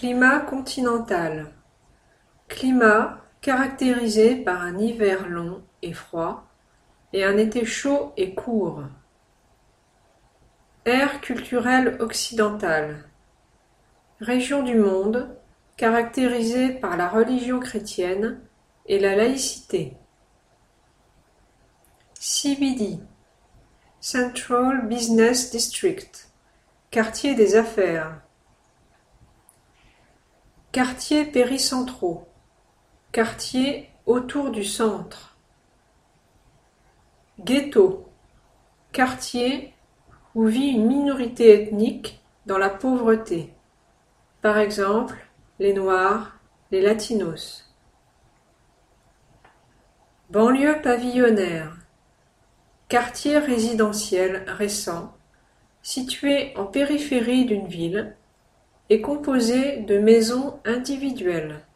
Climat continental. Climat caractérisé par un hiver long et froid et un été chaud et court. Ère culturelle occidentale. Région du monde caractérisée par la religion chrétienne et la laïcité. CBD. Central Business District. Quartier des affaires. Quartiers péricentraux. Quartiers autour du centre. Ghetto. Quartier où vit une minorité ethnique dans la pauvreté. Par exemple, les Noirs, les Latinos. Banlieue pavillonnaire. Quartier résidentiel récent, situé en périphérie d'une ville, est composé de maisons individuelles.